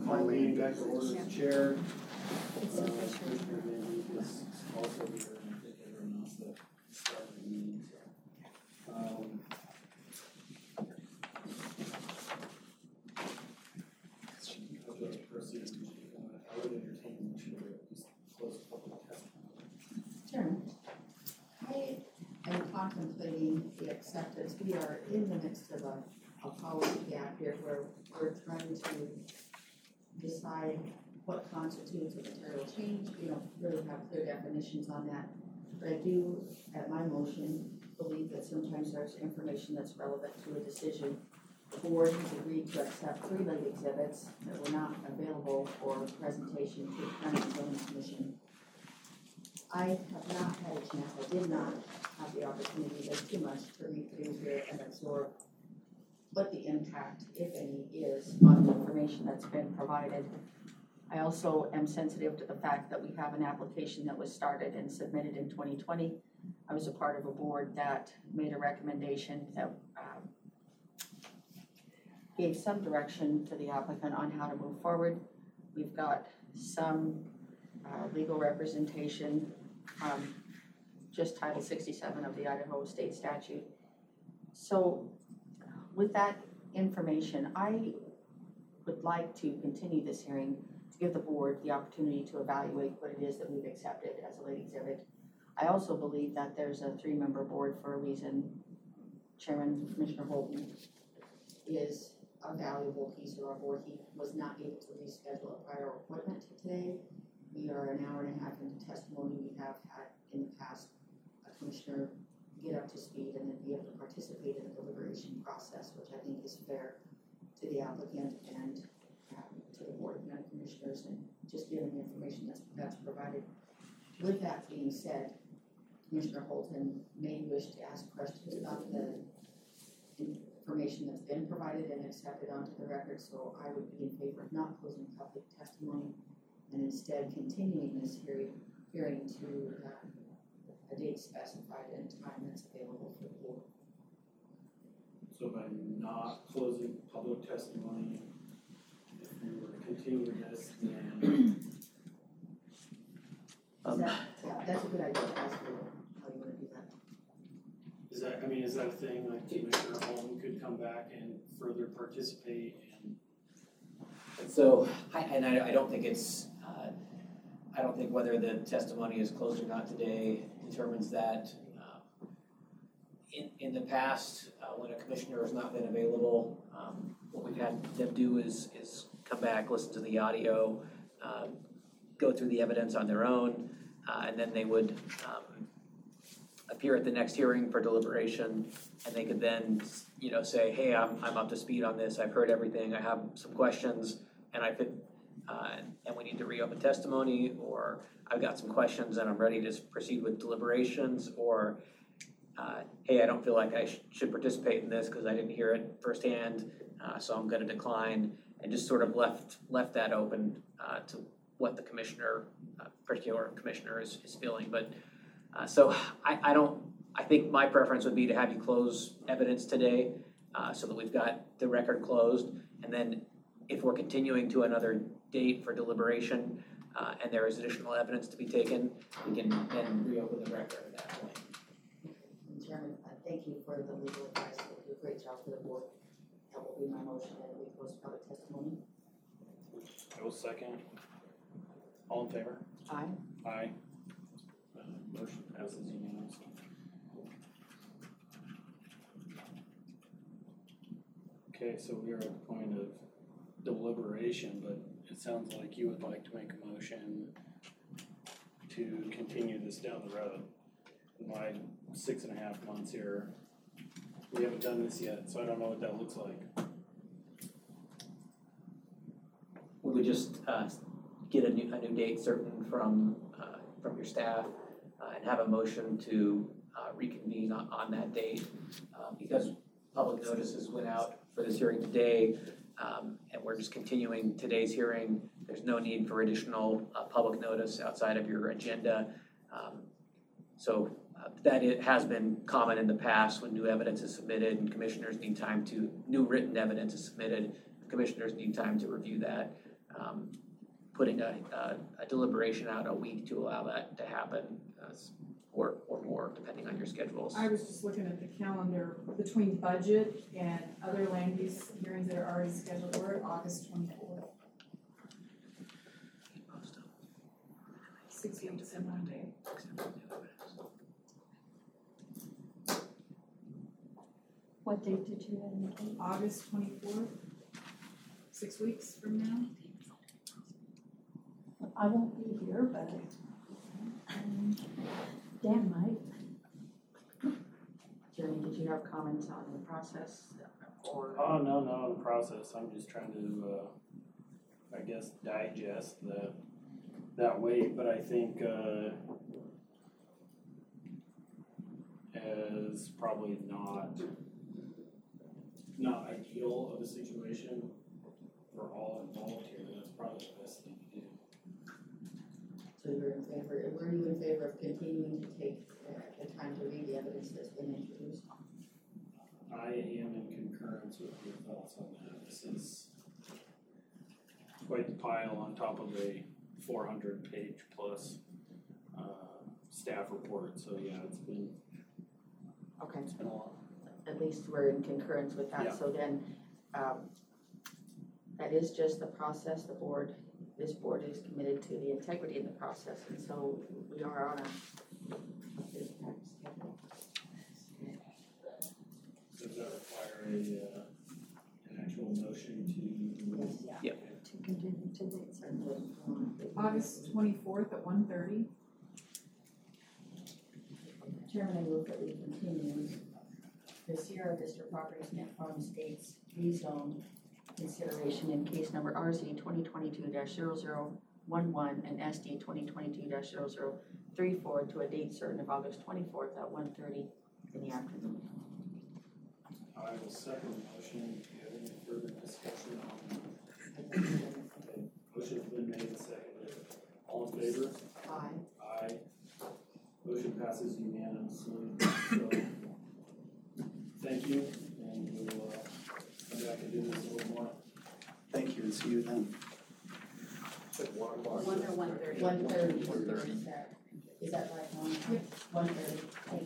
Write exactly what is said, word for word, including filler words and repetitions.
call the meeting back to order as chair. It's Uh, official. Commissioner Van Dijk is also here, and I think everyone else that started the meeting, so. Um, I'd like to proceed, uh, I would entertain a motion to at least close public testimony. Chairman, I am contemplating the acceptance. We are in the midst of a, a policy gap here where we're trying to decide what constitutes a material change. We don't really have clear definitions on that. But I do, at my motion, believe that sometimes there's information that's relevant to a decision. The board has agreed to accept three late exhibits that were not available for presentation to the Planning and Zoning Commission. I have not had a chance, I did not have the opportunity, there's too much to read through here and absorb what the impact, if any, is on the information that's been provided. I also am sensitive to the fact that we have an application that was started and submitted in twenty twenty. I was a part of a board that made a recommendation that um, gave some direction to the applicant on how to move forward. We've got some uh, legal representation from just Title sixty-seven of the Idaho State Statute. So with that information, I would like to continue this hearing to give the board the opportunity to evaluate what it is that we've accepted as a late exhibit. I also believe that there's a three-member board for a reason. Chairman Commissioner Holton is a valuable piece of our board. He was not able to reschedule a prior appointment today. We are an hour and a half into testimony. We have had in the past a commissioner get up to speed and then be able to participate in the deliberation process, which I think is fair to the applicant and um, to the board of commissioners, and just given the information that's, that's provided. With that being said, Commissioner Holton may wish to ask questions about the information that's been provided and accepted onto the record, so I would be in favor of not closing public testimony and instead continuing this hearing, hearing to uh, a date specified and time that's available for the board. So by not closing public testimony, if we were to continue this, then Is that, yeah, that's a good idea to ask you how you want to do that. is that, I mean, is that a thing, like Commissioner Holton could come back and further participate and So, I, and I, I don't think it's, uh, I don't think whether the testimony is closed or not today determines that. Uh, in, in the past, uh, when a commissioner has not been available, um, what we've had them do is, is come back, listen to the audio, uh, go through the evidence on their own, uh, and then they would um, appear at the next hearing for deliberation, and they could then, you know, say, hey, I'm, I'm up to speed on this, I've heard everything, I have some questions, and I could, uh, and we need to reopen testimony, or I've got some questions and I'm ready to proceed with deliberations, or uh, hey, I don't feel like I sh- should participate in this because I didn't hear it firsthand, uh, so I'm going to decline, and just sort of left left that open uh, to what the commissioner, uh, particular commissioner is, is feeling. But uh, so I, I don't, I think my preference would be to have you close evidence today uh, so that we've got the record closed, and then if we're continuing to another date for deliberation uh, and there is additional evidence to be taken, we can then reopen the record at that point. Chairman, uh, thank you for the legal advice. You do a great job for the board. That will be my motion, and we close public testimony. I will second. All in favor? Aye. Aye. Uh, motion passes unanimously. Okay, so we are at the point of deliberation, but it sounds like you would like to make a motion to continue this down the road. In my six and a half months here, we haven't done this yet, so I don't know what that looks like. We would just uh, get a new, a new date certain from uh, from your staff uh, and have a motion to uh, reconvene on, on that date. Uh, because public notices went out for this hearing today, um, and we're just continuing today's hearing, there's no need for additional uh, public notice outside of your agenda. Um, so uh, that it has been common in the past when new evidence is submitted and commissioners need time to, new written evidence is submitted, commissioners need time to review that. um, putting a, a, a deliberation out a week to allow that to happen, uh, or, or more, depending on your schedules. I was just looking at the calendar between budget and other land use hearings that are already scheduled. We're at August twenty-fourth. Six weeks in one day. What date did you indicate? August twenty-fourth, six weeks from now. I won't be here, but um, Dan might. Jeremy, did you have comments on the process or? Oh, no, no, the process, I'm just trying to, uh, I guess digest that, that way, but I think, uh, as probably not, not ideal of a situation for all involved here, that's probably the best thing to do. So you're in favor, were you in favor of continuing to take uh, the time to read the evidence that's been introduced? I am in concurrence with your thoughts on that. This is quite the pile on top of a four hundred page plus uh, staff report, so yeah, it's been, Okay, it's been a lot. at least we're in concurrence with that, Yeah. so then, um, that is just the process, the board, this board is committed to the integrity in the process, and so we are on a, this time schedule. Does that require a, uh, an actual motion to? Yes. Yeah. To continue to date certain. August twenty-fourth at one thirty. Chairman, I move that we continue the Sierra Vista Properties Net Farm Estates rezone consideration in case number R Z twenty twenty-two dash zero zero one one and S D twenty twenty-two dash zero zero three four to a date certain of August twenty-fourth at one thirty in the afternoon. I will second the motion. Do you have any further discussion on that? Okay, motion's been made and seconded. All in favor? Aye. Aye. Motion passes unanimously. So, thank you, and we'll, uh, come back and do this a little more. Thank you, and see you then. One or one thirty? One thirty. Is that right, Mom? Yep. One thirty, thank